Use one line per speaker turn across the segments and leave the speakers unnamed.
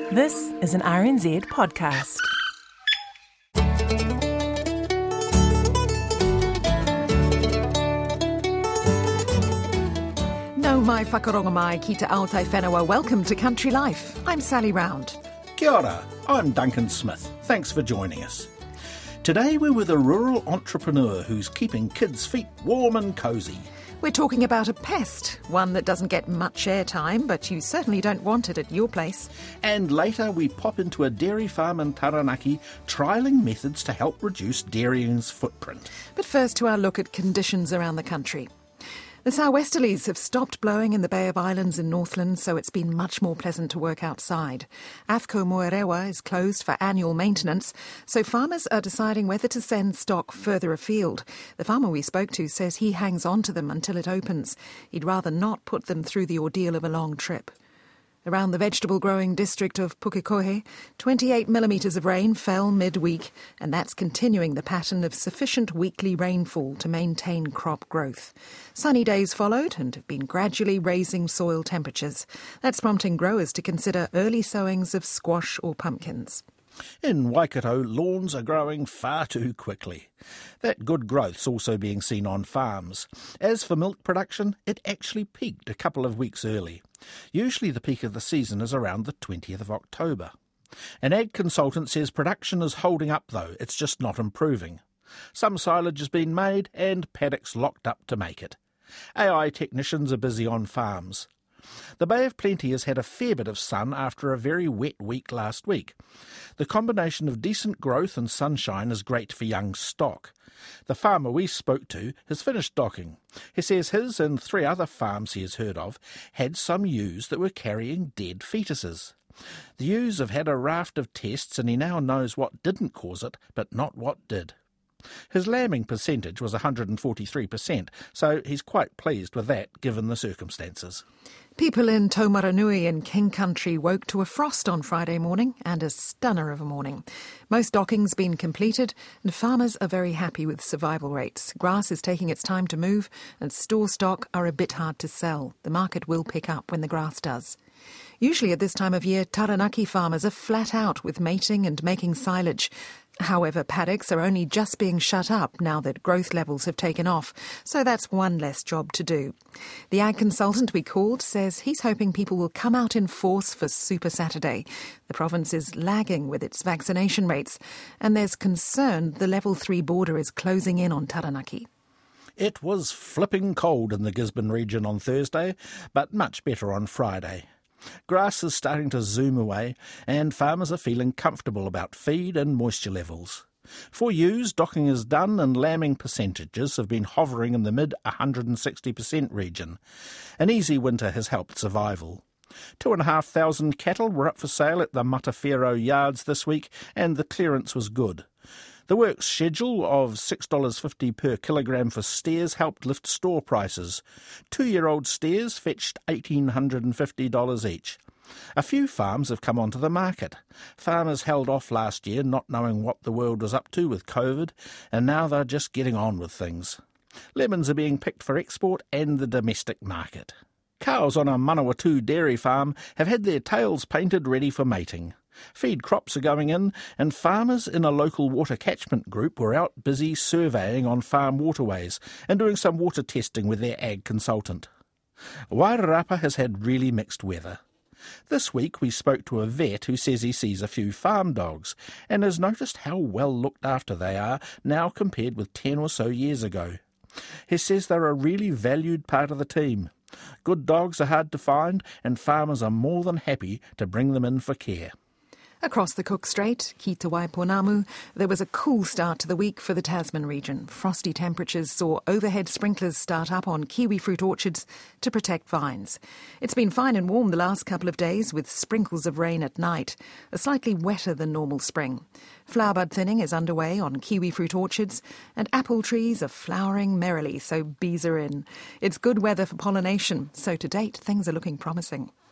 This is an RNZ podcast.
Nau mai whakaronga mai ki te Aotai Whenua. Welcome to Country Life. I'm Sally Round.
Kia ora, I'm Duncan Smith. Thanks for joining us. Today we're with a rural entrepreneur who's keeping kids' feet warm and cosy.
We're talking about a pest, one that doesn't get much airtime, but you certainly don't want it at your place.
And later we pop into a dairy farm in Taranaki, trialling methods to help reduce dairying's footprint.
But first to our look at conditions around the country. The sou'westerlies have stopped blowing in the Bay of Islands in Northland, so it's been much more pleasant to work outside. AFCO Moerewa is closed for annual maintenance, so farmers are deciding whether to send stock further afield. The farmer we spoke to says he hangs on to them until it opens. He'd rather not put them through the ordeal of a long trip. Around the vegetable-growing district of Pukekohe, 28 millimetres of rain fell mid-week, and that's continuing the pattern of sufficient weekly rainfall to maintain crop growth. Sunny days followed and have been gradually raising soil temperatures. That's prompting growers to consider early sowings of squash or pumpkins.
In Waikato, lawns are growing far too quickly. That good growth's also being seen on farms. As for milk production, it actually peaked a couple of weeks early. Usually the peak of the season is around the 20th of October. An ag consultant says production is holding up though, it's just not improving. Some silage has been made and paddocks locked up to make it. AI technicians are busy on farms. The Bay of Plenty has had a fair bit of sun after a very wet week last week. The combination of decent growth and sunshine is great for young stock. The farmer we spoke to has finished docking. He says his and 3 other farms he has heard of had some ewes that were carrying dead fetuses. The ewes have had a raft of tests and he now knows what didn't cause it, but not what did. His lambing percentage was 143%, so he's quite pleased with that given the circumstances.
People in Taumaranui in King Country woke to a frost on Friday morning and a stunner of a morning. Most docking's been completed and farmers are very happy with survival rates. Grass is taking its time to move and store stock are a bit hard to sell. The market will pick up when the grass does. Usually at this time of year, Taranaki farmers are flat out with mating and making silage. However, paddocks are only just being shut up now that growth levels have taken off, so that's one less job to do. The ag consultant we called says he's hoping people will come out in force for Super Saturday. The province is lagging with its vaccination rates, and there's concern the Level 3 border is closing in on Taranaki.
It was flipping cold in the Gisborne region on Thursday, but much better on Friday. Grass is starting to zoom away and farmers are feeling comfortable about feed and moisture levels. For ewes, docking is done and lambing percentages have been hovering in the mid-160% region. An easy winter has helped survival. 2,500 cattle were up for sale at the Matawhero yards this week and the clearance was good. The works schedule of $6.50 per kilogram for steers helped lift store prices. 2-year-old steers fetched $1,850 each. A few farms have come onto the market. Farmers held off last year not knowing what the world was up to with COVID, and now they're just getting on with things. Lemons are being picked for export and the domestic market. Cows on a Manawatu dairy farm have had their tails painted ready for mating. Feed crops are going in, and farmers in a local water catchment group were out busy surveying on farm waterways and doing some water testing with their ag consultant. Wairarapa has had really mixed weather. This week we spoke to a vet who says he sees a few farm dogs and has noticed how well looked after they are now compared with 10 or so years ago. He says they're a really valued part of the team. Good dogs are hard to find and farmers are more than happy to bring them in for care.
Across the Cook Strait, ki te Waipounamu, there was a cool start to the week for the Tasman region. Frosty temperatures saw overhead sprinklers start up on kiwi fruit orchards to protect vines. It's been fine and warm the last couple of days with sprinkles of rain at night, a slightly wetter than normal spring. Flower bud thinning is underway on kiwi fruit orchards and apple trees are flowering merrily, so bees are in. It's good weather for pollination, so to date things are looking promising.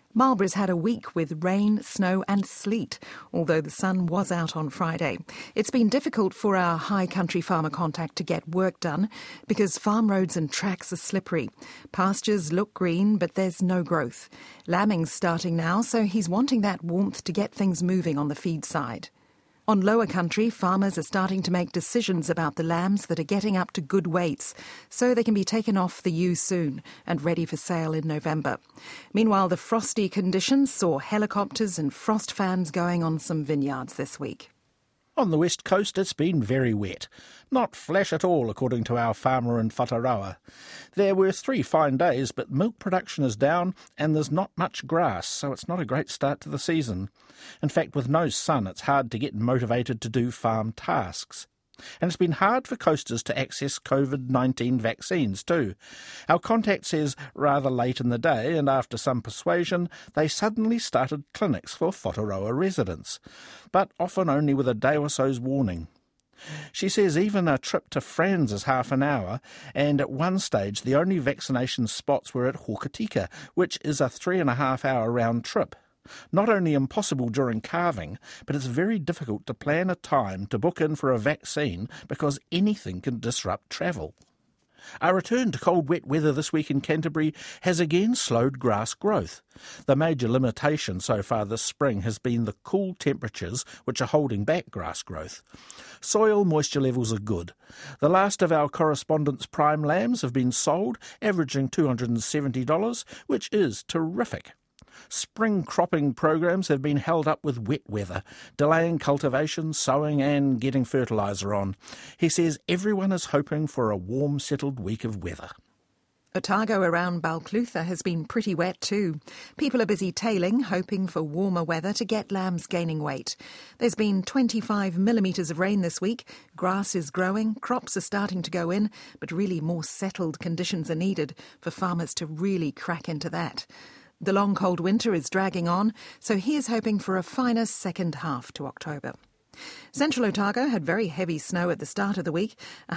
Marlborough's had a week with rain, snow and sleet, although the sun was out on Friday. It's been difficult for our high country farmer contact to get work done because farm roads and tracks are slippery. Pastures look green, but there's no growth. Lambing's starting now, so he's wanting that warmth to get things moving on the feed side. On lower country, farmers are starting to make decisions about the lambs that are getting up to good weights, so they can be taken off the ewe soon and ready for sale in November. Meanwhile, the frosty conditions saw helicopters and frost fans going on some vineyards this week.
On the west coast, it's been very wet. Not flash at all, according to our farmer in Whataroa. There were 3 fine days, but milk production is down and there's not much grass, so it's not a great start to the season. In fact, with no sun, it's hard to get motivated to do farm tasks. And it's been hard for coasters to access COVID-19 vaccines too. Our contact says rather late in the day and after some persuasion, they suddenly started clinics for Whataroa residents, but often only with a day or so's warning. She says even a trip to Franz is half an hour, and at one stage the only vaccination spots were at Hokitika, which is a 3.5-hour round trip. Not only impossible during calving, but it's very difficult to plan a time to book in for a vaccine because anything can disrupt travel. Our return to cold, wet weather this week in Canterbury has again slowed grass growth. The major limitation so far this spring has been the cool temperatures which are holding back grass growth. Soil moisture levels are good. The last of our correspondence prime lambs have been sold, averaging $270, which is terrific. Spring cropping programs have been held up with wet weather, delaying cultivation, sowing and getting fertiliser on. He says everyone is hoping for a warm, settled week of weather.
Otago around Balclutha has been pretty wet too. People are busy tailing, hoping for warmer weather to get lambs gaining weight. There's been 25 millimetres of rain this week. Grass is growing, crops are starting to go in, but really more settled conditions are needed for farmers to really crack into that. The long cold winter is dragging on, so he is hoping for a finer second half to October. Central Otago had very heavy snow at the start of the week.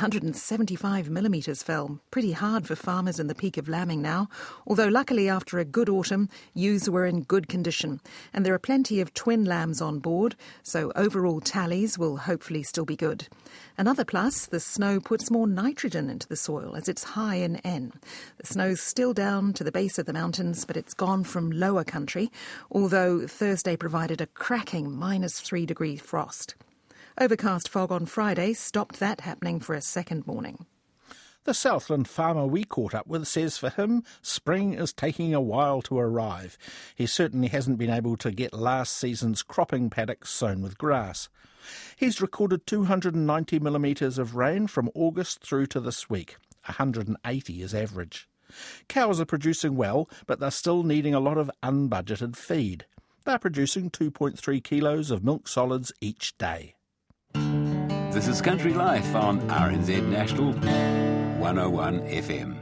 175 millimetres fell. Pretty hard for farmers in the peak of lambing now, although luckily after a good autumn, ewes were in good condition. And there are plenty of twin lambs on board, so overall tallies will hopefully still be good. Another plus, the snow puts more nitrogen into the soil as it's high in N. The snow's still down to the base of the mountains, but it's gone from lower country, although Thursday provided a cracking -3-degree frost. Overcast fog on Friday stopped that happening for a second morning.
The Southland farmer we caught up with says for him, spring is taking a while to arrive. He certainly hasn't been able to get last season's cropping paddocks sown with grass. He's recorded 290 millimetres of rain from August through to this week. 180 is average. Cows are producing well, but they're still needing a lot of unbudgeted feed. They're producing 2.3 kilos of milk solids each day.
This is Country Life on RNZ National 101 FM.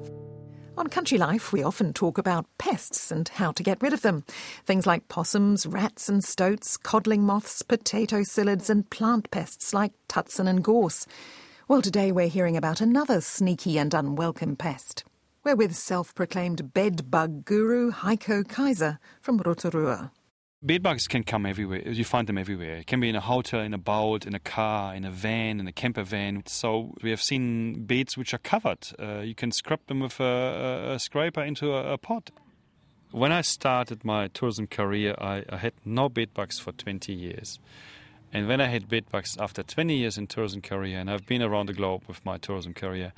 On Country Life, we often talk about pests and how to get rid of them. Things like possums, rats and stoats, codling moths, potato psyllids and plant pests like tutsin and gorse. Well, today we're hearing about another sneaky and unwelcome pest. We're with self-proclaimed bed bug guru Heiko Kaiser from Rotorua.
Bedbugs can come everywhere. You find them everywhere. It can be in a hotel, in a boat, in a car, in a van, in a camper van. So we have seen beds which are covered. You can scrub them with a scraper into a pot. When I started my tourism career, I had no bedbugs for 20 years. And when I had bedbugs after 20 years in tourism career, and I've been around the globe with my tourism career,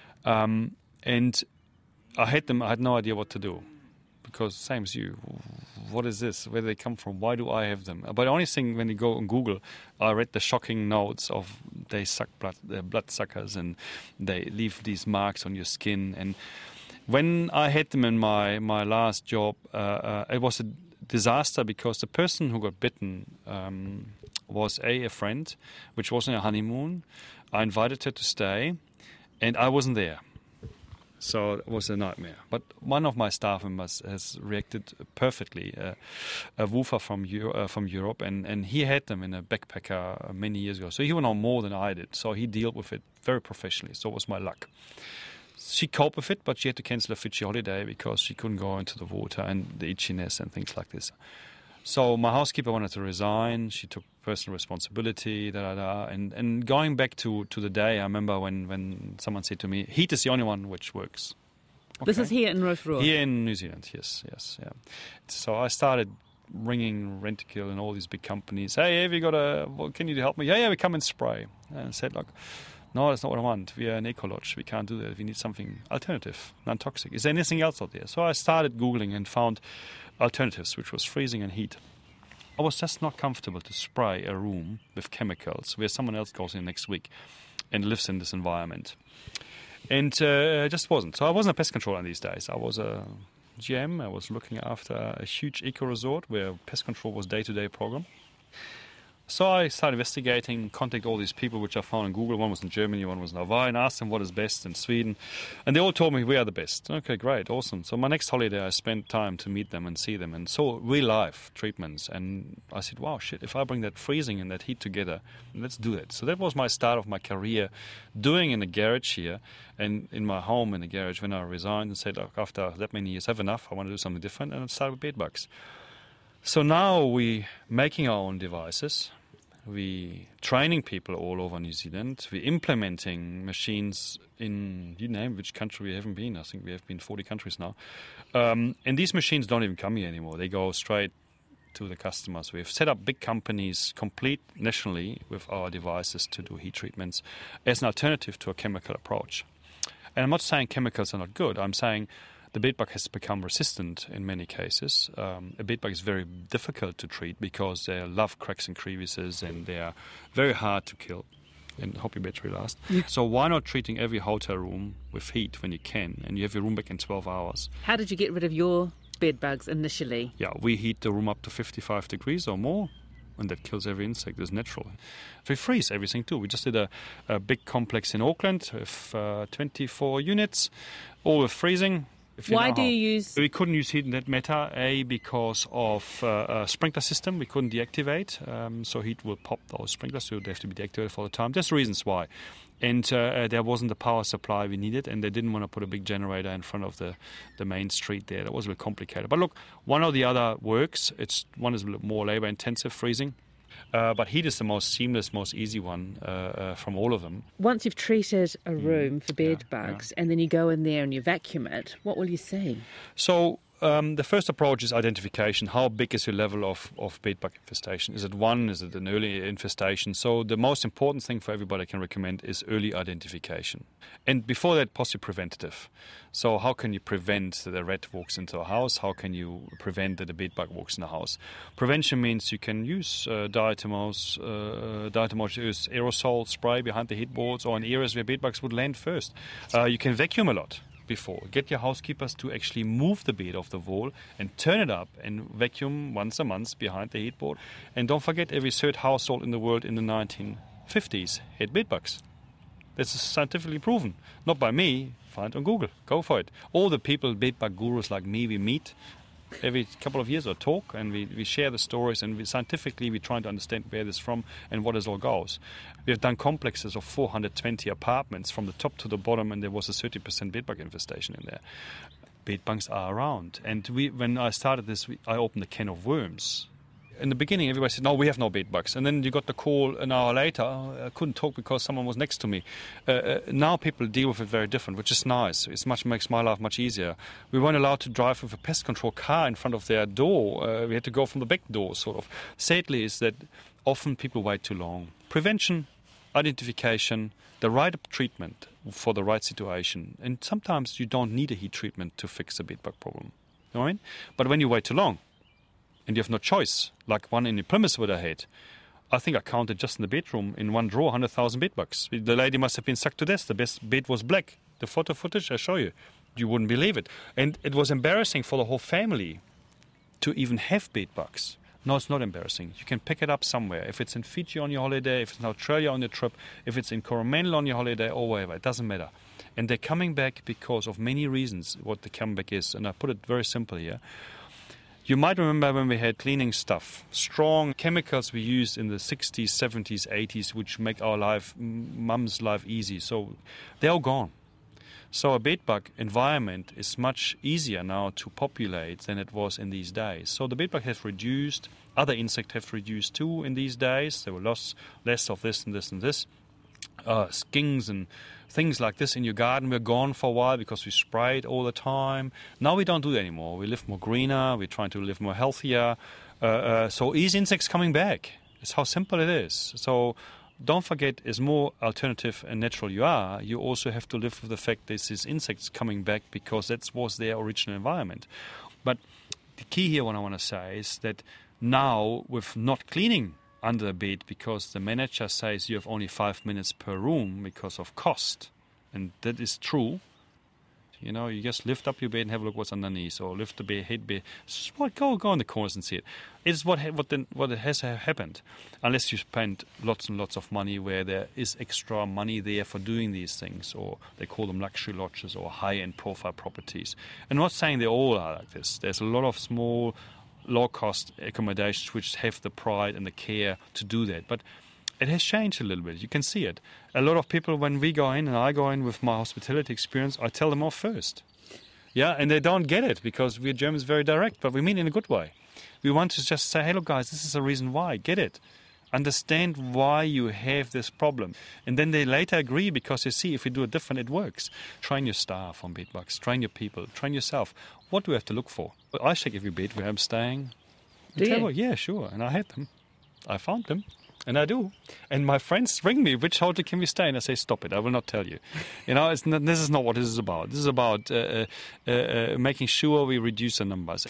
and I had them, I had no idea what to do. Because same as you, what is this? Where do they come from? Why do I have them? But the only thing, when you go on Google, I read the shocking notes of they suck blood, they're bloodsuckers, and they leave these marks on your skin. And when I had them in my last job, it was a disaster because the person who got bitten was a friend, which was on a honeymoon. I invited her to stay, and I wasn't there. So it was a nightmare. But one of my staff members has reacted perfectly, a woofer from Europe, and he had them in a backpacker many years ago. So he would know more than I did. So he dealt with it very professionally. So it was my luck. She coped with it, but she had to cancel a Fiji holiday because she couldn't go into the water and the itchiness and things like this. So my housekeeper wanted to resign. She took personal responsibility, And going back to the day, I remember when someone said to me, heat is the only one which works. Okay.
This is here in Rotorua?
Here in New Zealand, yes. Yeah. So I started ringing Rentokil and all these big companies. Hey, have you got can you help me? Yeah, we come and spray. And I said, look, no, that's not what I want. We are an eco-lodge. We can't do that. We need something alternative, non-toxic. Is there anything else out there? So I started Googling and found alternatives, which was freezing and heat. I was just not comfortable to spray a room with chemicals where someone else goes in next week and lives in this environment. And it just wasn't. So I wasn't a pest controller in these days. I was a GM. I was looking after a huge eco-resort where pest control was day-to-day program. So I started investigating, contacted all these people which I found on Google. One was in Germany, one was in Hawaii, and asked them what is best in Sweden. And they all told me we are the best. Okay, great, awesome. So my next holiday I spent time to meet them and see them and saw real-life treatments. And I said, wow, shit, if I bring that freezing and that heat together, let's do it. So that was my start of my career, doing in the garage here and in my home in the garage when I resigned and said, look, after that many years, I have enough, I want to do something different, and I started with bedbugs. So now we're making our own devices. We're training people all over New Zealand. We're implementing machines in, you name which country we haven't been. I think we have been 40 countries now. And these machines don't even come here anymore. They go straight to the customers. We've set up big companies complete nationally with our devices to do heat treatments as an alternative to a chemical approach. And I'm not saying chemicals are not good. I'm saying the bedbug has become resistant in many cases. A bedbug is very difficult to treat because they love cracks and crevices and they are very hard to kill. And hope your battery lasts. Yeah. So why not treating every hotel room with heat when you can, and you have your room back in 12 hours?
How did you get rid of your bedbugs initially?
Yeah, we heat the room up to 55 degrees or more, and that kills every insect. It's natural. We freeze everything too. We just did a big complex in Auckland with 24 units, all with freezing.
Why do you use...
We couldn't use heat in that matter, because of a sprinkler system we couldn't deactivate. So heat will pop those sprinklers, so they have to be deactivated all the time. There's reasons why. And there wasn't the power supply we needed, and they didn't want to put a big generator in front of the main street there. That was a bit complicated. But look, one or the other works. One is a little more labor-intensive, freezing. But heat is the most seamless, most easy one from all of them.
Once you've treated a room for bed bugs and then you go in there and you vacuum it, what will you see?
So the first approach is identification. How big is your level of bedbug infestation? Is it one? Is it an early infestation? So the most important thing for everybody I can recommend is early identification. And before that, possibly preventative. So how can you prevent that a rat walks into a house? How can you prevent that a bedbug walks in a house? Prevention means you can use diatomos. Diatomos is aerosol spray behind the headboards or in areas where bedbugs would land first. You can vacuum a lot. Before. Get your housekeepers to actually move the bed off the wall and turn it up and vacuum once a month behind the headboard. And don't forget, every third household in the world in the 1950s had bedbugs. This is scientifically proven. Not by me. Find it on Google. Go for it. All the people, bedbug gurus like me, we meet every couple of years or talk, and we share the stories, and scientifically we're trying to understand where this is from and what this all goes. We have done complexes of 420 apartments from the top to the bottom, and there was a 30% bedbug infestation in there. Bedbugs are around. And when I started this, I opened a can of worms. In the beginning, everybody said, no, we have no bedbugs. And then you got the call an hour later. I couldn't talk because someone was next to me. Now people deal with it very different, which is nice. It makes my life much easier. We weren't allowed to drive with a pest control car in front of their door. We had to go from the back door, sort of. Sadly, is that often people wait too long. Prevention, identification, the right treatment for the right situation. And sometimes you don't need a heat treatment to fix a bedbug problem. You know what I mean? But when you wait too long, and you have no choice, like one in the Plymouth would have had. I think I counted just in the bedroom, in one drawer, 100,000 bedbugs. The lady must have been sucked to death. The best bed was black. The photo footage, I show you. You wouldn't believe it. And it was embarrassing for the whole family to even have bedbugs. No, it's not embarrassing. You can pick it up somewhere. If it's in Fiji on your holiday, if it's in Australia on your trip, if it's in Coromandel on your holiday, or wherever, it doesn't matter. And they're coming back because of many reasons what the comeback is. And I put it very simple here. You might remember when we had cleaning stuff, strong chemicals we used in the 60s, 70s, 80s, which make our life, mum's life easy. So they're all gone. So a bedbug environment is much easier now to populate than it was in these days. So the bedbug has reduced, other insects have reduced too in these days. There were less of this and this and this. Skinks and things like this in your garden were gone for a while because we sprayed all the time. Now we don't do that anymore. We live more greener. We're trying to live more healthier. So these insects coming back. It's how simple it is. So don't forget, as more alternative and natural you are, you also have to live with the fact there's these insects coming back because that was their original environment. But the key here, what I want to say, is that now with not cleaning under the bed because the manager says you have only 5 minutes per room because of cost, and that is true. You know, you just lift up your bed and have a look what's underneath, or lift the bed. Go in the corners and see it. It's what has happened, unless you spend lots and lots of money where there is extra money there for doing these things, or they call them luxury lodges or high-end profile properties. And I'm not saying they all are like this. There's a lot of small, low-cost accommodations which have the pride and the care to do that. But it has changed a little bit. You can see it. A lot of people, when we go in, and I go in with my hospitality experience, I tell them off first. Yeah, and they don't get it because we're Germans very direct, but we mean in a good way. We want to just say, hey, look, guys, this is the reason why. Get it. Understand why you have this problem. And then they later agree because they see if we do it different, it works. Train your staff on bedbugs. Train your people. Train yourself. What do we have to look for? I check every bed where I'm staying.
Do you?
Yeah, sure. And I had them. I found them. And I do. And my friends ring me, which hotel can we stay? And I say, stop it. I will not tell you. You know, this is not what this is about. This is about making sure we reduce the numbers.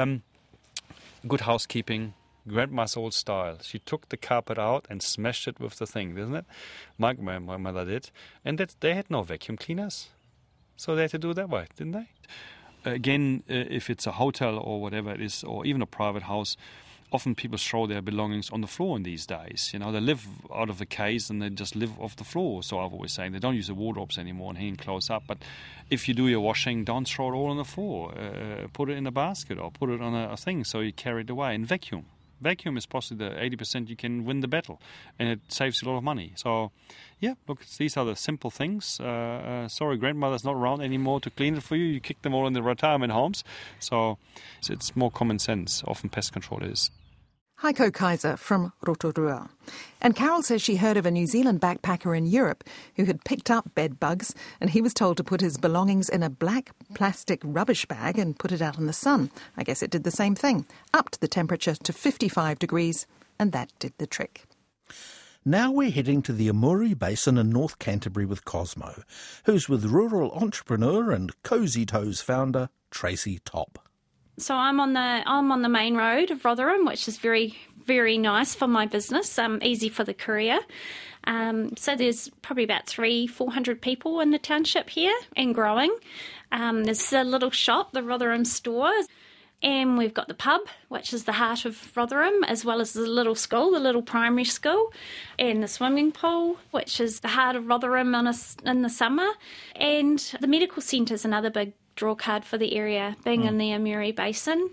Good housekeeping. Grandma's old style. She took the carpet out and smashed it with the thing, isn't it? My mother did. And they had no vacuum cleaners. So they had to do it that way, didn't they? Again, if it's a hotel or whatever it is, or even a private house, often people throw their belongings on the floor in these days. You know, they live out of the case and they just live off the floor. So I've always saying they don't use the wardrobes anymore and hang clothes up. But if you do your washing, don't throw it all on the floor. Put it in a basket or put it on a thing so you carry it away. And vacuum. Vacuum is possibly the 80% you can win the battle, and it saves you a lot of money. So, yeah, look, these are the simple things. Sorry, grandmother's not around anymore to clean it for you. You kick them all in the retirement homes. So it's more common sense. Often pest control is.
Heiko Kaiser from Rotorua. And Carol says she heard of a New Zealand backpacker in Europe who had picked up bed bugs, and he was told to put his belongings in a black plastic rubbish bag and put it out in the sun. I guess it did the same thing. Upped the temperature to 55 degrees, and that did the trick.
Now we're heading to the Amuri Basin in North Canterbury with Cosmo, who's with rural entrepreneur and Cozy Toes founder Tracy Top.
So I'm on the main road of Rotherham, which is very, very nice for my business, easy for the courier. So there's probably about 400 people in the township here and growing. There's a little shop, the Rotherham store, and we've got the pub, which is the heart of Rotherham, as well as the little school, the little primary school, and the swimming pool, which is the heart of Rotherham in the summer. And the medical centre is another big draw card for the area, being in the Amuri Basin.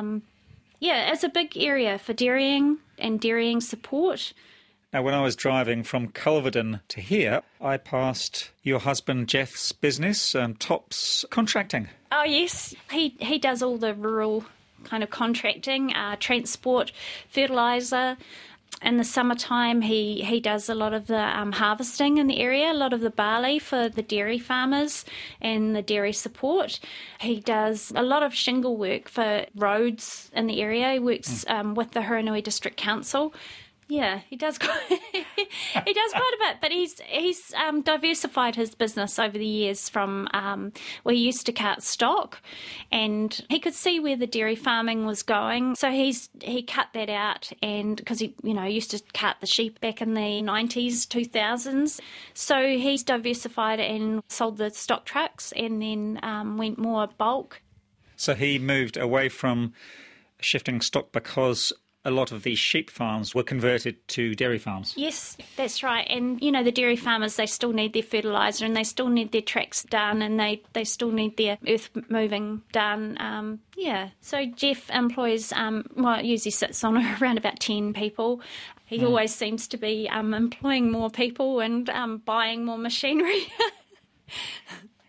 It's a big area for dairying and dairying support.
Now, when I was driving from Culverden to here, I passed your husband Jeff's business, Top's Contracting.
Oh, yes. He does all the rural kind of contracting, transport, fertiliser. In the summertime, he does a lot of the harvesting in the area, a lot of the barley for the dairy farmers and the dairy support. He does a lot of shingle work for roads in the area. He works with the Huranui District Council. Yeah, he does quite a bit, but he's diversified his business over the years from where he used to cart stock, and he could see where the dairy farming was going, so he cut that out, and because he used to cart the sheep back in the 90s, 2000s, so he's diversified and sold the stock trucks, and then went more bulk.
So he moved away from shifting stock because a lot of these sheep farms were converted to dairy farms. Yes,
that's right. And, the dairy farmers, they still need their fertiliser and they still need their tracks done and they still need their earth moving done. So Jeff employs, it usually sits on around about 10 people. He always seems to be employing more people and buying more machinery.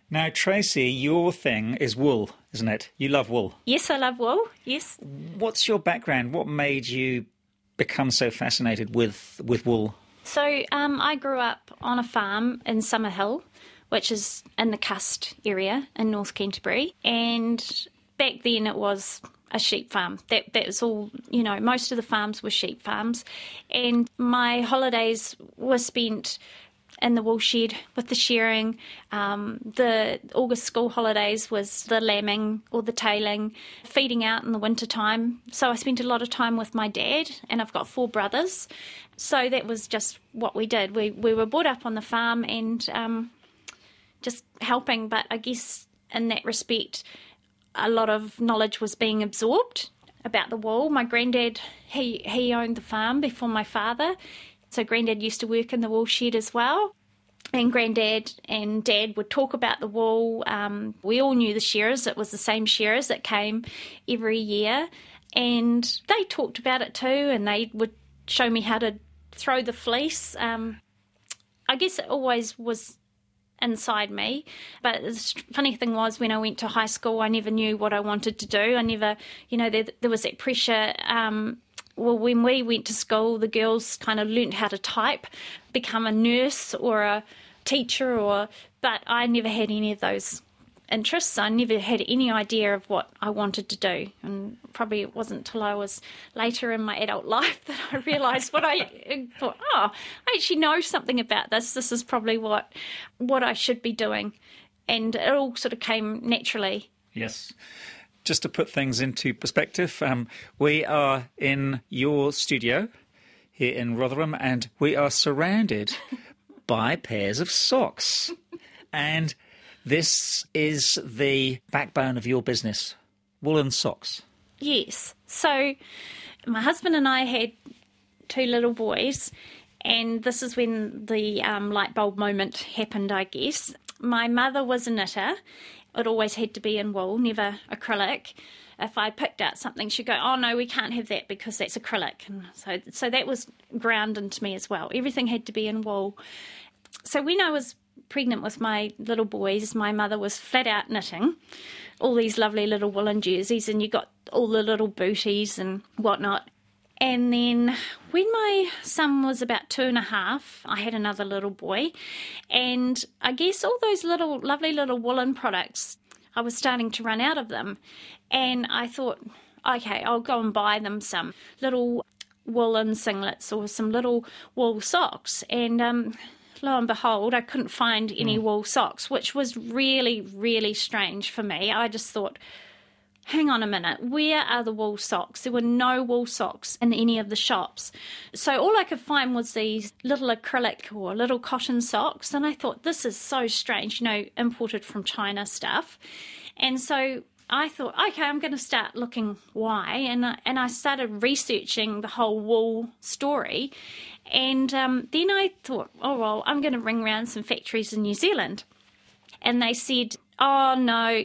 Now, Tracy, your thing is wool, isn't it? You love wool.
Yes, I love wool, yes.
What's your background? What made you become so fascinated with wool?
So I grew up on a farm in Summerhill, which is in the Cust area in North Canterbury. And back then it was a sheep farm. That was all, most of the farms were sheep farms. And my holidays were spent in the wool shed with the shearing. The August school holidays was the lambing or the tailing, feeding out in the winter time. So I spent a lot of time with my dad, and I've got 4 brothers. So that was just what we did. We were brought up on the farm and just helping, but I guess in that respect, a lot of knowledge was being absorbed about the wool. My granddad, he owned the farm before my father. So Granddad used to work in the wool shed as well. And Granddad and Dad would talk about the wool. We all knew the shearers. It was the same shearers that came every year. And they talked about it too, and they would show me how to throw the fleece. I guess it always was inside me. But the funny thing was, when I went to high school, I never knew what I wanted to do. I never, there was that pressure. Well, when we went to school, the girls kind of learnt how to type, become a nurse or a teacher, but I never had any of those interests. I never had any idea of what I wanted to do. And probably it wasn't until I was later in my adult life that I realised I thought, I actually know something about this. This is probably what I should be doing. And it all sort of came naturally.
Yes. Just to put things into perspective, we are in your studio here in Rotherham, and we are surrounded by pairs of socks. And this is the backbone of your business, woolen socks.
Yes. So my husband and I had 2 little boys, and this is when the light bulb moment happened, I guess. My mother was a knitter. It always had to be in wool, never acrylic. If I picked out something, she'd go, "Oh, no, we can't have that because that's acrylic." And so that was ground into me as well. Everything had to be in wool. So when I was pregnant with my little boys, my mother was flat out knitting all these lovely little woolen jerseys, and you got all the little booties and whatnot. And then when my son was about 2.5, I had another little boy. And I guess all those lovely little woolen products, I was starting to run out of them. And I thought, okay, I'll go and buy them some little woolen singlets or some little wool socks. And lo and behold, I couldn't find any wool socks, which was really, really strange for me. I just thought, hang on a minute, where are the wool socks? There were no wool socks in any of the shops. So all I could find was these little acrylic or little cotton socks. And I thought, this is so strange, imported from China stuff. And so I thought, okay, I'm going to start looking why. And I started researching the whole wool story. And then I thought, oh, well, I'm going to ring around some factories in New Zealand. And they said, oh, no,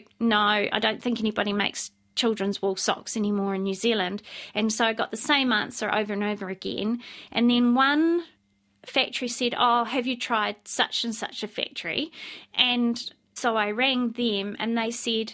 I don't think anybody makes children's wool socks anymore in New Zealand. And so I got the same answer over and over again. And then one factory said, oh, have you tried such and such a factory? And so I rang them and they said,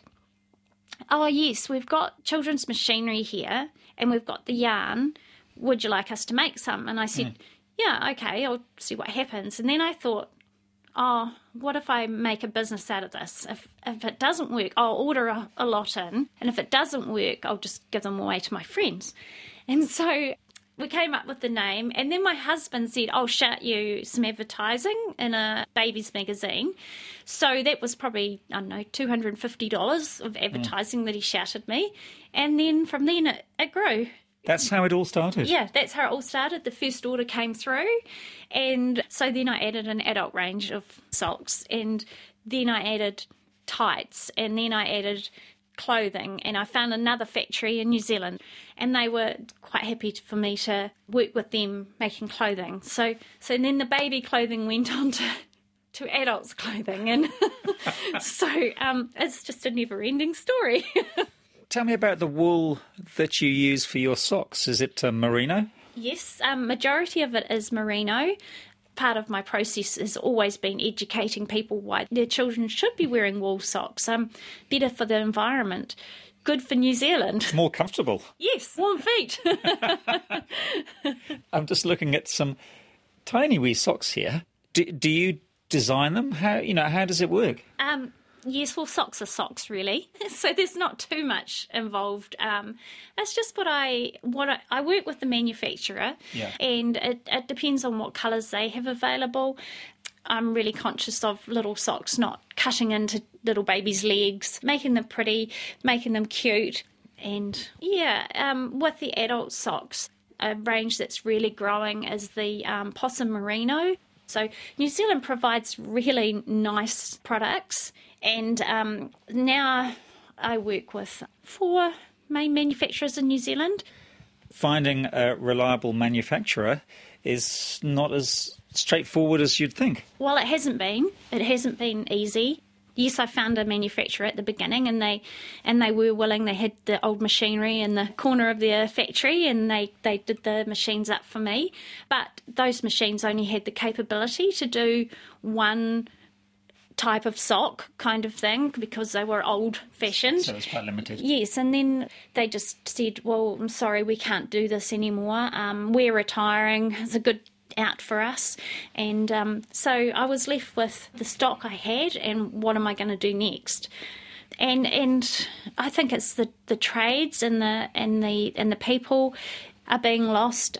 oh, yes, we've got children's machinery here and we've got the yarn. Would you like us to make some? And I said, yeah, okay, I'll see what happens. And then I thought, oh, what if I make a business out of this? If it doesn't work, I'll order a lot in. And if it doesn't work, I'll just give them away to my friends. And so we came up with the name. And then my husband said, I'll shout you some advertising in a baby's magazine. So that was probably, I don't know, $250 of advertising that he shouted me. And then from then it grew.
That's how it all started?
Yeah, that's how it all started. The first order came through, and so then I added an adult range of socks, and then I added tights, and then I added clothing, and I found another factory in New Zealand, and they were quite happy for me to work with them making clothing. So then the baby clothing went on to adults' clothing, and so it's just a never-ending story.
Tell me about the wool that you use for your socks. Is it merino?
Yes, majority of it is merino. part of my process has always been educating people why their children should be wearing wool socks. Better for the environment, good for New Zealand.
More comfortable.
Yes, warm feet.
I'm just looking at some tiny wee socks here. Do you design them? How does it work?
Yes, well, socks are socks, really. So there's not too much involved. It's just what I work with the manufacturer, and it depends on what colours they have available. I'm really conscious of little socks not cutting into little babies' legs, making them pretty, making them cute. And with the adult socks, a range that's really growing is the Possum Merino. So New Zealand provides really nice products, and now I work with 4 main manufacturers in New Zealand.
Finding a reliable manufacturer is not as straightforward as you'd think.
Well, it hasn't been. It hasn't been easy. Yes, I found a manufacturer at the beginning, and they were willing. They had the old machinery in the corner of their factory, and they did the machines up for me. But those machines only had the capability to do one type of sock kind of thing because they were old-fashioned.
So it's quite limited.
Yes, and then they just said, well, I'm sorry, we can't do this anymore. We're retiring. It's a good out for us, and so I was left with the stock I had, and what am I going to do next? And I think it's the trades and the people are being lost.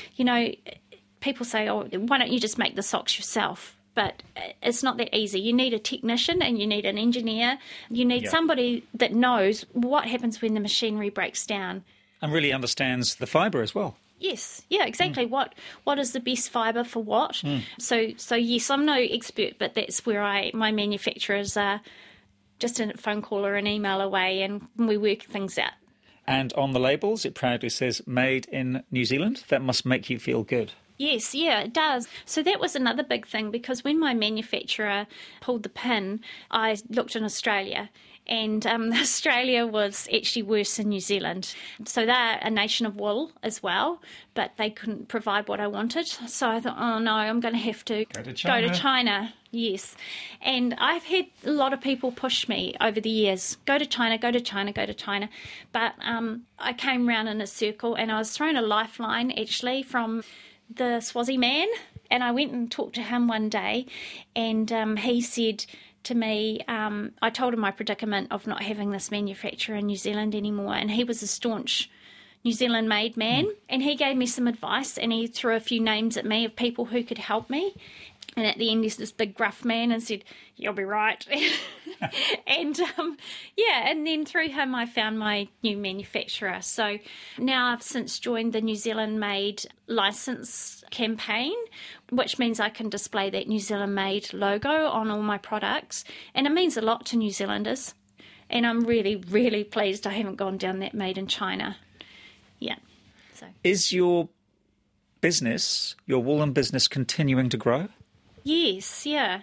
People say, oh, why don't you just make the socks yourself? But it's not that easy. You need a technician and you need an engineer. You need somebody that knows what happens when the machinery breaks down
and really understands the fibre as well.
Yes, yeah, exactly. What is the best fibre for what? So yes, I'm no expert, but that's where my manufacturers are just a phone call or an email away, and we work things out.
And on the labels, it proudly says "Made in New Zealand." That must make you feel good.
Yes, yeah, it does. So that was another big thing, because when my manufacturer pulled the pin, I looked in Australia, and Australia was actually worse than New Zealand. So they're a nation of wool as well, but they couldn't provide what I wanted. So I thought, oh no, I'm going to have to go to China. Yes. And I've had a lot of people push me over the years, go to China, go to China, go to China. But I came round in a circle, and I was thrown a lifeline actually from the Swazi man, and I went and talked to him one day, and he said to me, I told him my predicament of not having this manufacturer in New Zealand anymore, and he was a staunch New Zealand made man, and he gave me some advice, and he threw a few names at me of people who could help me. And at the end, there's this big gruff man and said, you'll be right. And and then through him, I found my new manufacturer. So now I've since joined the New Zealand Made license campaign, which means I can display that New Zealand Made logo on all my products. And it means a lot to New Zealanders. And I'm really, really pleased I haven't gone down that Made in China. Yeah. So
is your business, your woolen business, continuing to grow?
Yes, yeah.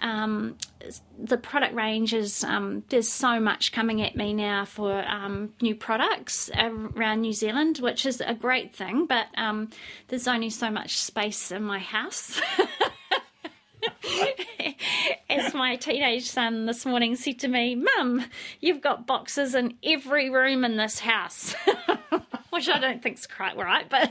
The product range is, there's so much coming at me now for new products around New Zealand, which is a great thing, but there's only so much space in my house. As my teenage son this morning said to me, Mum, you've got boxes in every room in this house. Which I don't think's quite right, but...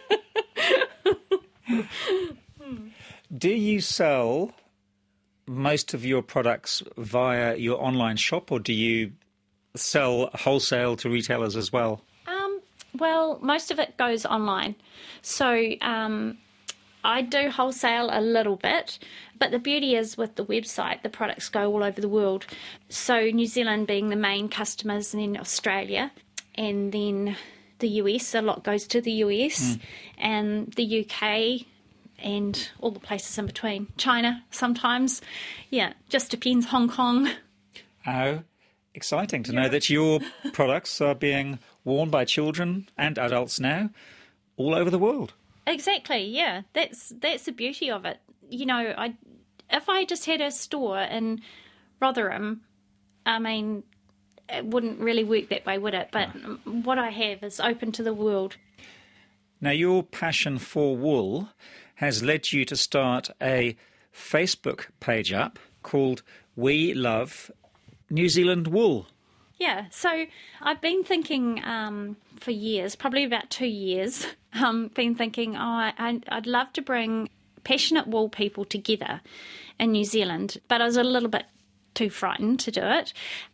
Do you sell most of your products via your online shop, or do you sell wholesale to retailers as well?
Well, most of it goes online. So I do wholesale a little bit, but the beauty is with the website, the products go all over the world. So New Zealand being the main customers, and then Australia, and then the US, a lot goes to the US, and the UK, and all the places in between. China sometimes. Yeah, just depends. Hong Kong.
How exciting to know that your products are being worn by children and adults now all over the world.
Exactly, yeah. That's the beauty of it. You know, if I just had a store in Rotherham, I mean, it wouldn't really work that way, would it? But what I have is open to the world.
Now, your passion for wool has led you to start a Facebook page up called We Love New Zealand Wool.
Yeah, so I've been thinking for years, probably about 2 years, been thinking, I'd love to bring passionate wool people together in New Zealand, but I was a little bit too frightened to do it.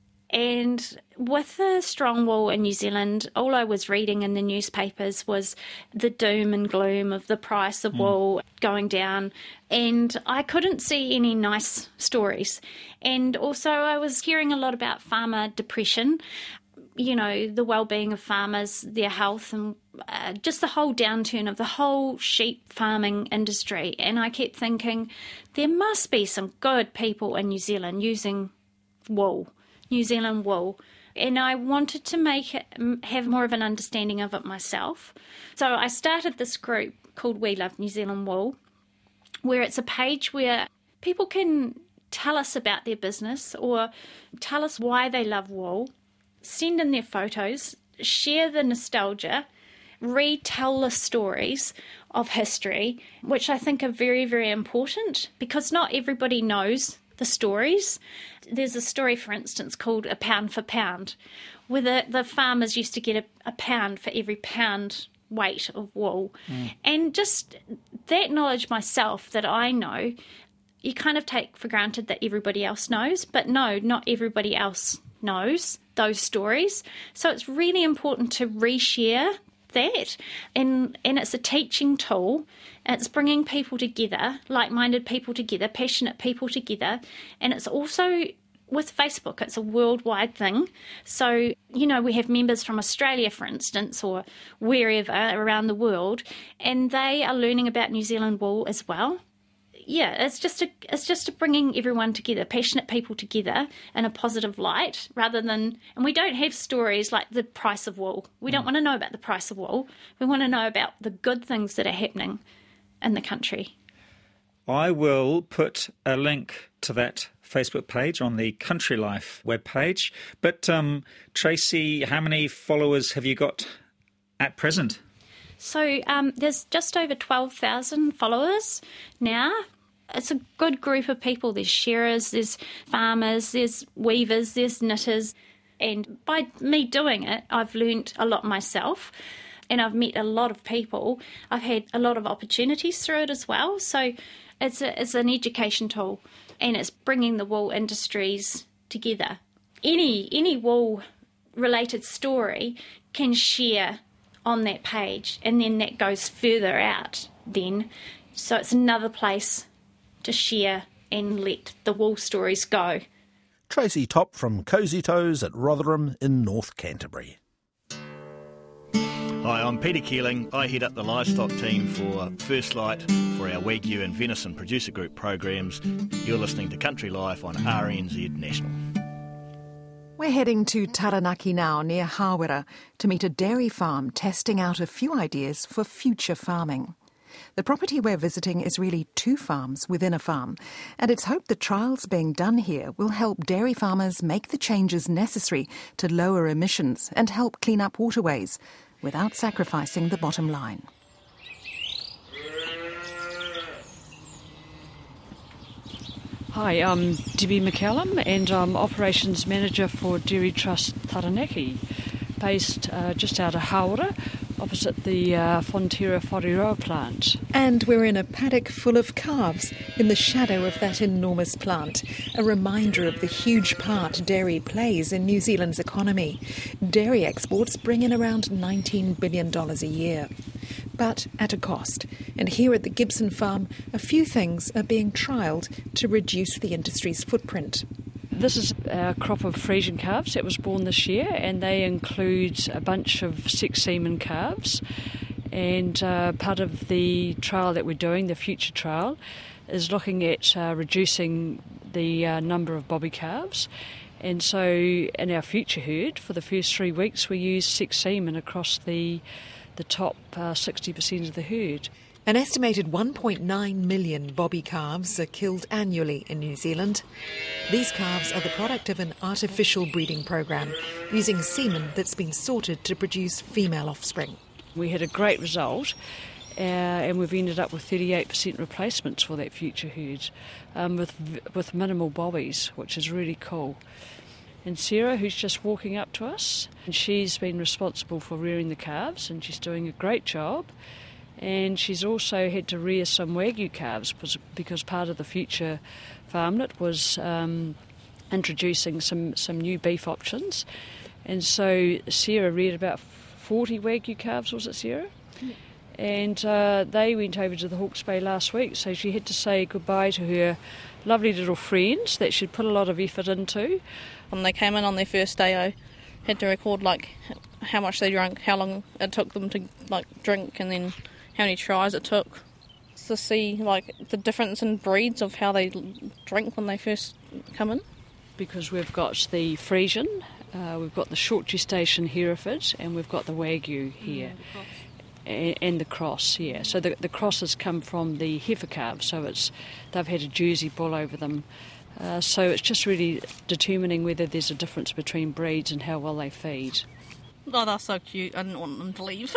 And with the strong wool in New Zealand, all I was reading in the newspapers was the doom and gloom of the price of wool going down, and I couldn't see any nice stories. And also I was hearing a lot about farmer depression, you know, the well-being of farmers, their health, and just the whole downturn of the whole sheep farming industry. And I kept thinking, there must be some good people in New Zealand using wool. New Zealand wool, and I wanted to have more of an understanding of it myself. So I started this group called We Love New Zealand Wool, where it's a page where people can tell us about their business or tell us why they love wool, send in their photos, share the nostalgia, retell the stories of history, which I think are very, very important, because not everybody knows the stories. There's a story, for instance, called A Pound for Pound, where the farmers used to get a pound for every pound weight of wool. And just that knowledge myself that I know, you kind of take for granted that everybody else knows, but no, not everybody else knows those stories. So it's really important to reshare that, and it's a teaching tool. It's bringing people together, like-minded people together, passionate people together, and it's also with Facebook, it's a worldwide thing. So, you know, we have members from Australia, for instance, or wherever around the world, and they are learning about New Zealand wool as well. Yeah, it's just a bringing everyone together, passionate people together in a positive light, rather than, and we don't have stories like the price of wool. We don't want to know about the price of wool. We want to know about the good things that are happening in the country.
I will put a link to that Facebook page on the Country Life webpage. But Tracy, how many followers have you got at present?
So there's just over 12,000 followers now. It's a good group of people. There's shearers, there's farmers, there's weavers, there's knitters. And by me doing it, I've learnt a lot myself, and I've met a lot of people. I've had a lot of opportunities through it as well. So it's an education tool, and it's bringing the wool industries together. Any wool-related story can share on that page, and then that goes further out then. So it's another place to share and let the wool stories go.
Tracy Top from Cozy Toes at Rotherham in North Canterbury.
Hi, I'm Peter Keeling. I head up the livestock team for First Light for our Wagyu and Venison Producer Group programs. You're listening to Country Life on RNZ National.
We're heading to Taranaki now, near Hawera, to meet a dairy farm testing out a few ideas for future farming. The property we're visiting is really two farms within a farm, and it's hoped the trials being done here will help dairy farmers make the changes necessary to lower emissions and help clean up waterways without sacrificing the bottom line.
Hi, I'm Debbie McCallum and I'm Operations Manager for Dairy Trust Taranaki, based just out of Hawera, opposite the Fonterra Whareroa plant.
And we're in a paddock full of calves in the shadow of that enormous plant, a reminder of the huge part dairy plays in New Zealand's economy. Dairy exports bring in around $19 billion a year, but at a cost. And here at the Gibson farm, a few things are being trialled to reduce the industry's footprint.
This is a crop of Friesian calves that was born this year, and they include a bunch of sex semen calves. And part of the trial that we're doing, the future trial, is looking at reducing the number of bobby calves. And so in our future herd, for the first 3 weeks, we use sex semen across the top 60% of the herd.
An estimated 1.9 million bobby calves are killed annually in New Zealand. These calves are the product of an artificial breeding program using semen that's been sorted to produce female offspring.
We had a great result, and we've ended up with 38% replacements for that future herd, with minimal bobbies, which is really cool. And Sarah, who's just walking up to us, and she's been responsible for rearing the calves, and she's doing a great job. And she's also had to rear some Wagyu calves because part of the future farmlet was introducing some new beef options. And so Sarah reared about 40 Wagyu calves, was it, Sarah? Yeah. And they went over to the Hawke's Bay last week, so she had to say goodbye to her lovely little friends that she'd put a lot of effort into.
When they came in on their first day, I had to record how much they drank, how long it took them to drink, and then how many tries it took to see the difference in breeds of how they drink when they first come in.
Because we've got the Friesian, we've got the short gestation Hereford, and we've got the Wagyu here. And the cross, yeah. So the crosses come from the heifer calves, so they've had a Jersey bull over them. So it's just really determining whether there's a difference between breeds and how well they feed.
Oh, they're so cute. I didn't want them to leave.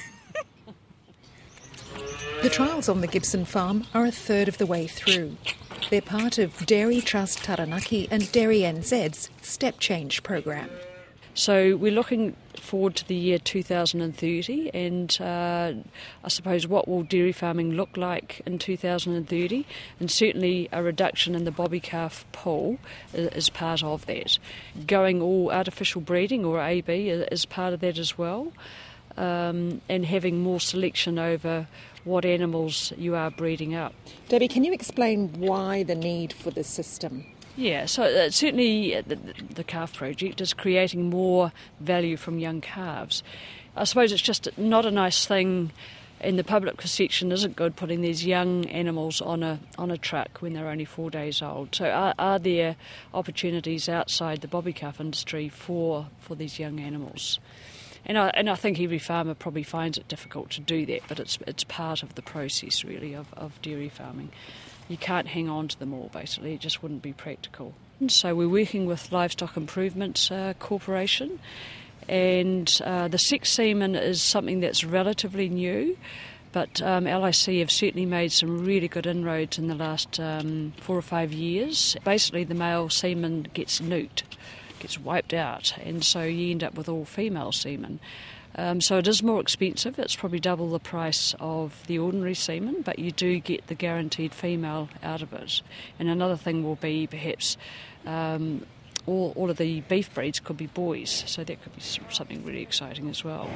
The trials on the Gibson farm are a third of the way through. They're part of Dairy Trust Taranaki and Dairy NZ's Step Change program.
So we're looking forward to the year 2030, and I suppose what will dairy farming look like in 2030, and certainly a reduction in the bobby calf pool is part of that. Going all artificial breeding, or AB, is part of that as well, and having more selection over what animals you are breeding up.
Debbie, can you explain why the need for this system?
Yeah, so certainly the calf project is creating more value from young calves. I suppose it's just not a nice thing in the public perception, isn't good, putting these young animals on a truck when they're only 4 days old. So are there opportunities outside the bobby calf industry for these young animals? And I think every farmer probably finds it difficult to do that, but it's part of the process really of dairy farming. You can't hang on to them all, basically. It just wouldn't be practical. And so we're working with Livestock Improvement Corporation, and the sex semen is something that's relatively new, but LIC have certainly made some really good inroads in the last 4 or 5 years. Basically, the male semen gets nuked, gets wiped out, and so you end up with all female semen. So it is more expensive. It's probably double the price of the ordinary semen, but you do get the guaranteed female out of it. And another thing will be perhaps all of the beef breeds could be boys, so that could be something really exciting as well.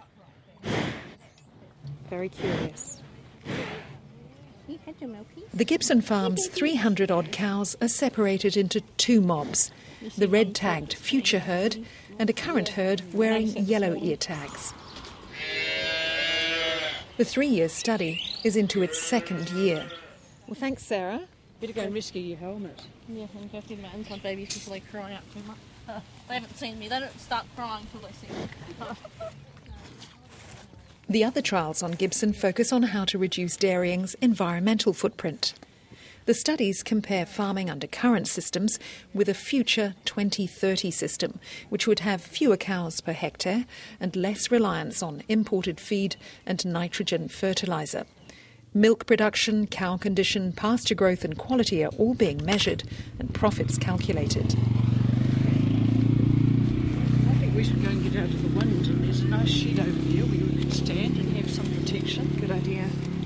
Very curious. The Gibson farm's 300-odd cows are separated into 2 mobs, the red-tagged future herd and a current herd wearing yellow ear tags. The 3-year study is into its 2nd year. Well, thanks, Sarah.
Better go and rescue your helmet.
Yeah, and go feed my inside babies before they cry out too much. They haven't seen me. They don't start crying until they see me.
The other trials on Gibson focus on how to reduce dairying's environmental footprint. The studies compare farming under current systems with a future 2030 system, which would have fewer cows per hectare and less reliance on imported feed and nitrogen fertiliser. Milk production, cow condition, pasture growth and quality are all being measured and profits calculated.
I think we should go and get out of the wind, and there's a nice shed over there where we can stand and have some protection.
Good idea.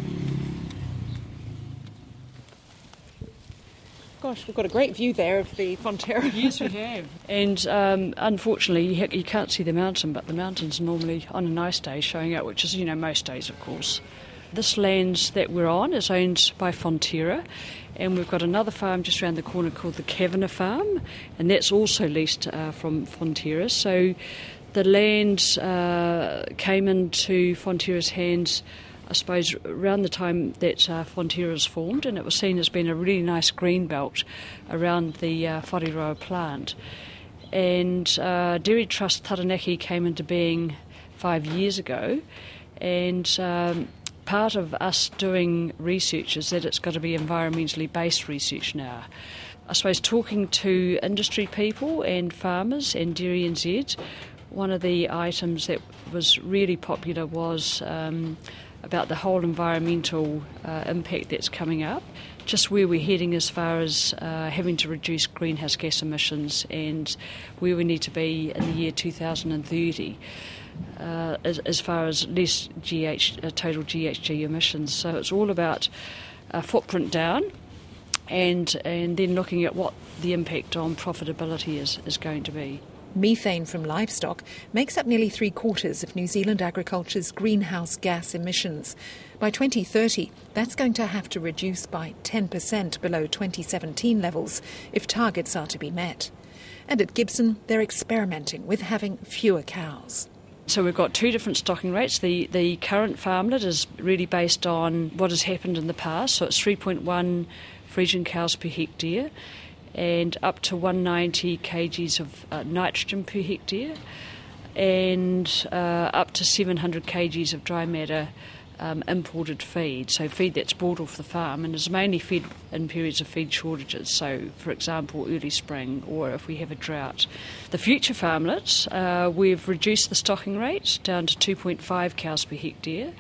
Gosh, we've got a great view there of the Fonterra.
Yes, we have. And unfortunately, you can't see the mountain, but the mountain's normally on a nice day showing up, which is, most days, of course. This land that we're on is owned by Fonterra, and we've got another farm just around the corner called the Kavanagh Farm, and that's also leased from Fonterra. So the land came into Fonterra's hands, I suppose, around the time that Fonterra was formed, and it was seen as being a really nice green belt around the Whareroa plant. And Dairy Trust Taranaki came into being 5 years ago, and part of us doing research is that it's got to be environmentally based research now. I suppose talking to industry people and farmers and Dairy NZ, One of the items that was really popular was about the whole environmental impact that's coming up, just where we're heading as far as having to reduce greenhouse gas emissions and where we need to be in the year 2030 as far as less total GHG emissions. So it's all about footprint down and then looking at what the impact on profitability is going to be.
Methane from livestock makes up nearly 3/4 of New Zealand agriculture's greenhouse gas emissions. By 2030, that's going to have to reduce by 10% below 2017 levels if targets are to be met. And at Gibson, they're experimenting with having fewer cows.
So we've got two different stocking rates. The current farmlet is really based on what has happened in the past, so it's 3.1 Friesian cows per hectare, and up to 190 kgs of nitrogen per hectare, and up to 700 kgs of dry matter imported feed, so feed that's bought off the farm and is mainly fed in periods of feed shortages, so for example early spring or if we have a drought. The future farmlets, we've reduced the stocking rate down to 2.5 cows per hectare,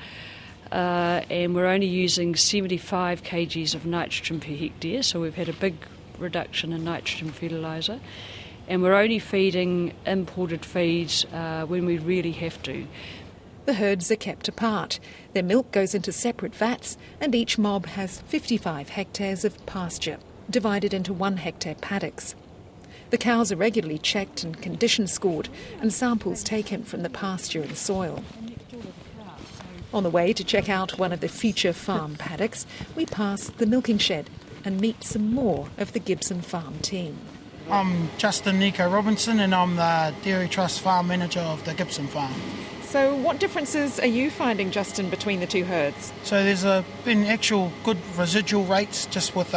and we're only using 75 kgs of nitrogen per hectare, so we've had a big reduction in nitrogen fertiliser, and we're only feeding imported feeds when we really have to.
The herds are kept apart. Their milk goes into separate vats, and each mob has 55 hectares of pasture, divided into 1 hectare paddocks. The cows are regularly checked and condition scored, and samples taken from the pasture and soil. On the way to check out one of the future farm paddocks, we pass the milking shed and meet some more of the Gibson Farm team.
I'm Justin Nico Robinson and I'm the Dairy Trust Farm Manager of the Gibson Farm.
So what differences are you finding, Justin, between the two herds?
So there's been actual good residual rates just with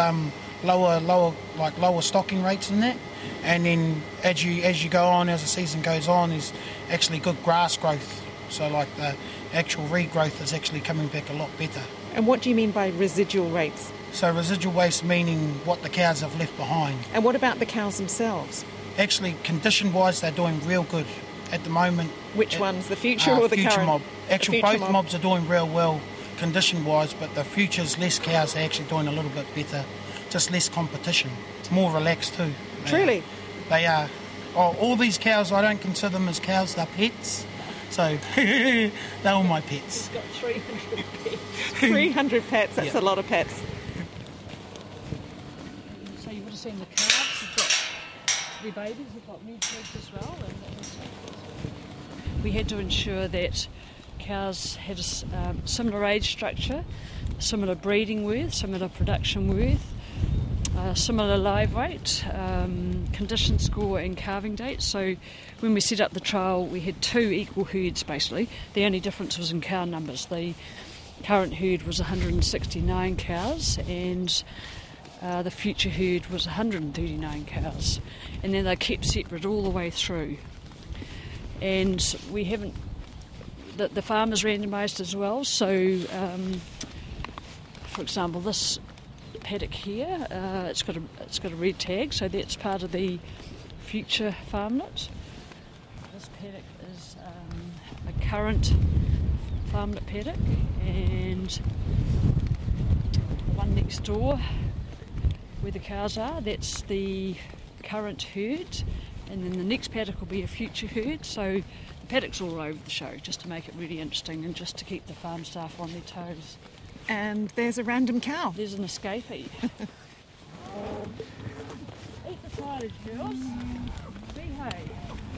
lower stocking rates in that, and then as you go on, as the season goes on, there's actually good grass growth. So like the actual regrowth is actually coming back a lot better.
And what do you mean by residual rates?
So residual waste meaning what the cows have left behind.
And what about the cows themselves?
Actually, condition-wise, they're doing real good at the moment.
Which ones, the future or the
future
current?
Mob. Actually, both
mob.
mobs are doing real well condition-wise, but the future's less cows are actually doing a little bit better. Just less competition. It's more relaxed too.
Truly?
They are. All these cows, I don't consider them as cows, they're pets. So they're all my pets.
He's got 300 pets. 300 pets, that's a lot of pets.
So you would have seen the calves, have got their babies, have got new pigs as well. And we had to ensure that cows had a similar age structure, similar breeding worth, similar production worth, similar live weight, condition score and calving date. So when we set up the trial, we had 2 equal herds basically. The only difference was in cow numbers. The current herd was 169 cows and the future herd was 139 cows. And then they kept separate all the way through. And we haven't... The farm is randomised as well. So, for example, this paddock here, it's got a red tag, so that's part of the future farmlet. This paddock is a current farmlet paddock, and the one next door where the cows are, that's the current herd, and then the next paddock will be a future herd. So the paddocks all over the show, just to make it really interesting and just to keep the farm staff on their toes.
And there's a random cow.
There's an escapee. Eat the silage, girls. Behave.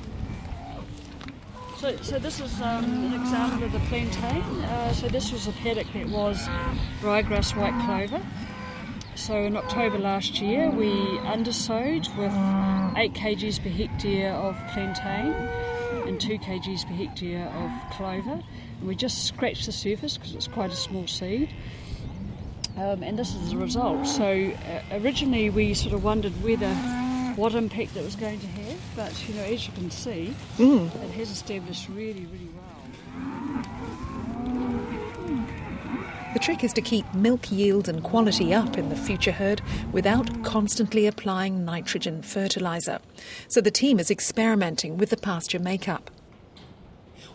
So this is an example of the plantain. So this was a paddock that was ryegrass white clover. So in October last year we undersowed with 8 kgs per hectare of plantain and 2 kgs per hectare of clover. And we just scratched the surface because it's quite a small seed. And this is the result. So originally we sort of wondered what impact it was going to have, but as you can see, it has established really, really well.
The trick is to keep milk yield and quality up in the future herd without constantly applying nitrogen fertiliser. So the team is experimenting with the pasture makeup.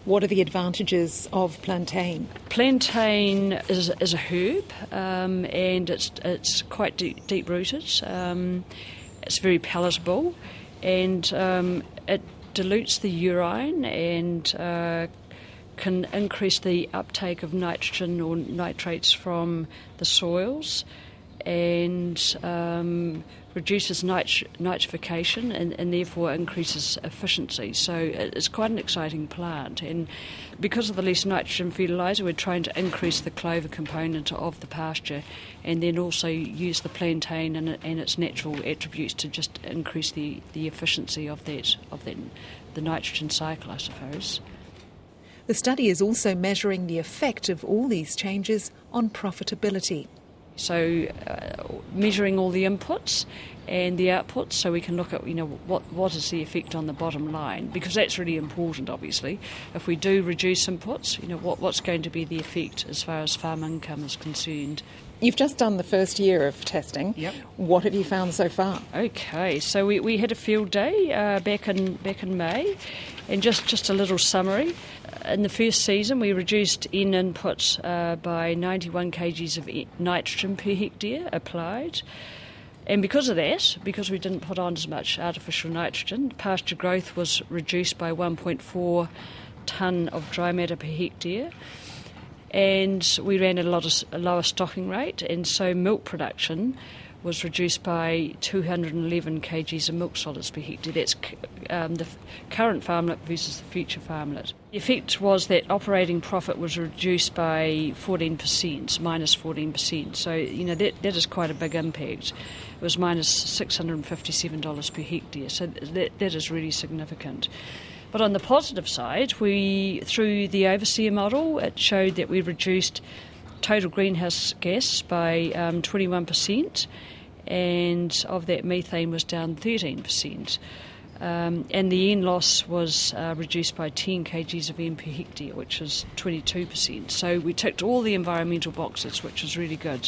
What are the advantages of plantain?
Plantain is a herb, and it's quite deep rooted. It's very palatable, and it dilutes the urine and can increase the uptake of nitrogen or nitrates from the soils, and reduces nitrification and therefore increases efficiency. So it's quite an exciting plant, and because of the less nitrogen fertiliser, we're trying to increase the clover component of the pasture, and then also use the plantain and its natural attributes to just increase the efficiency of the nitrogen cycle, I suppose.
The study is also measuring the effect of all these changes on profitability.
So measuring all the inputs and the outputs, so we can look at what is the effect on the bottom line, because that's really important. Obviously, if we do reduce inputs, what's going to be the effect as far as farm income is concerned.
You've just done the first year of testing.
Yep.
What have you found so far?
Okay, so we had a field day back in May, and just a little summary. In the first season, we reduced N input by 91 kgs of nitrogen per hectare applied. And because of that, because we didn't put on as much artificial nitrogen, pasture growth was reduced by 1.4 tonne of dry matter per hectare. And we ran a lower stocking rate, and so milk production was reduced by 211 kgs of milk solids per hectare. That's the current farmlet versus the future farmlet. The effect was that operating profit was reduced by 14%, minus 14%. So, that is quite a big impact. It was minus $657 per hectare. So that is really significant. But on the positive side, through the overseer model, it showed that we reduced total greenhouse gas by 21%, and of that methane was down 13%. And the N loss was reduced by 10 kgs of N per hectare, which is 22%. So we ticked all the environmental boxes, which is really good.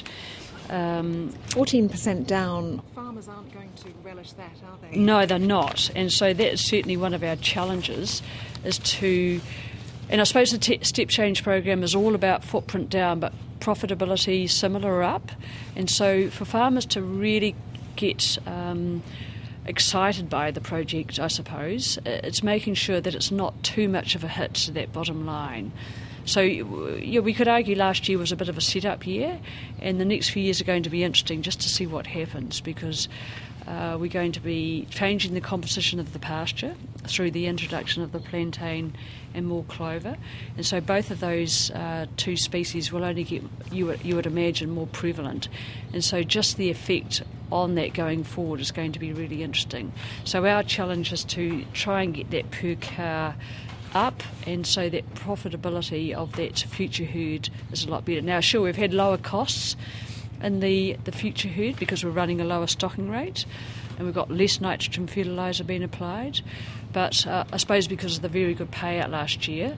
14% down. Farmers aren't going to relish that, are they?
No, they're not. And so that is certainly one of our challenges, is to... And I suppose the Step Change program is all about footprint down, but profitability similar up. And so for farmers to really get excited by the project, I suppose, it's making sure that it's not too much of a hit to that bottom line. So we could argue last year was a bit of a set-up year, and the next few years are going to be interesting just to see what happens, because we're going to be changing the composition of the pasture through the introduction of the plantain and more clover, and so both of those two species will only get, you would imagine, more prevalent, and so just the effect on that going forward is going to be really interesting. So our challenge is to try and get that per cow up, and so that profitability of that future herd is a lot better. Now, sure, we've had lower costs in the future herd because we're running a lower stocking rate, and we've got less nitrogen fertiliser being applied, but I suppose because of the very good payout last year,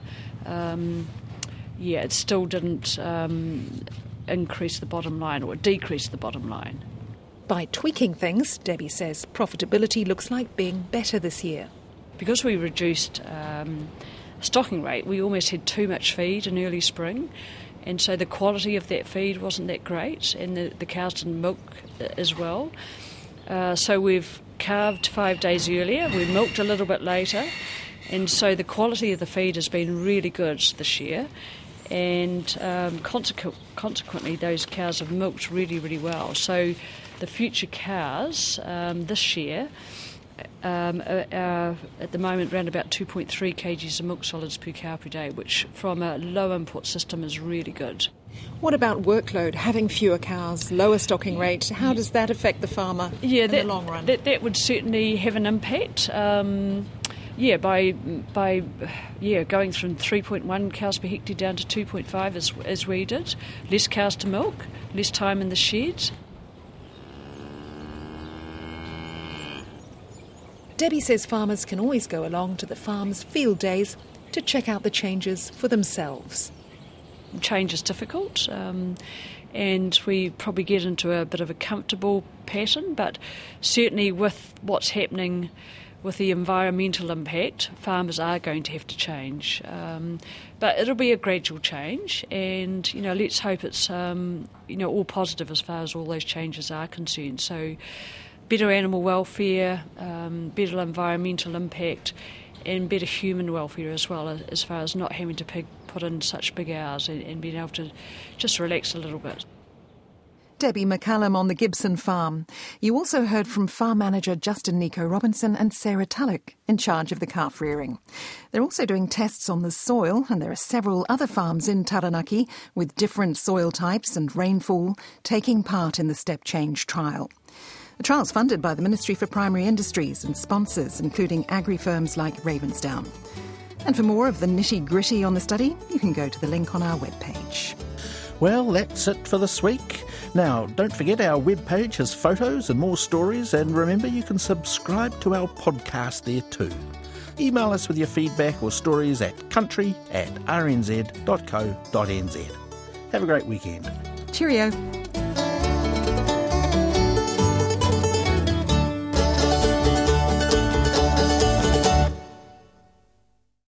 it still didn't increase the bottom line or decrease the bottom line.
By tweaking things, Debbie says profitability looks like being better this year.
Because we reduced stocking rate, we almost had too much feed in early spring, and so the quality of that feed wasn't that great, and the cows didn't milk as well. So we've calved 5 days earlier, we milked a little bit later, and so the quality of the feed has been really good this year, and consequently those cows have milked really, really well. So the future cows this year at the moment around about 2.3 kgs of milk solids per cow per day, which from a low input system is really good.
What about workload, having fewer cows, lower stocking rate? How does that affect the farmer in the long run?
That would certainly have an impact. By going from 3.1 cows per hectare down to 2.5 as we did, less cows to milk, less time in the sheds.
Debbie says farmers can always go along to the farm's field days to check out the changes for themselves.
Change is difficult, and we probably get into a bit of a comfortable pattern, but certainly with what's happening with the environmental impact, farmers are going to have to change. But it'll be a gradual change, and let's hope it's all positive as far as all those changes are concerned. So better animal welfare, better environmental impact, and better human welfare as well, as far as not having to put in such big hours and being able to just relax a little bit.
Debbie McCallum on the Gibson farm. You also heard from farm manager Justin Nico Robinson and Sarah Tulloch, in charge of the calf rearing. They're also doing tests on the soil, and there are several other farms in Taranaki with different soil types and rainfall taking part in the step change trial. The trial's funded by the Ministry for Primary Industries and sponsors, including agri-firms like Ravensdown. And for more of the nitty-gritty on the study, you can go to the link on our webpage.
Well, that's it for this week. Now, don't forget our webpage has photos and more stories, and remember you can subscribe to our podcast there too. Email us with your feedback or stories at country@rnz.co.nz. Have a great weekend.
Cheerio.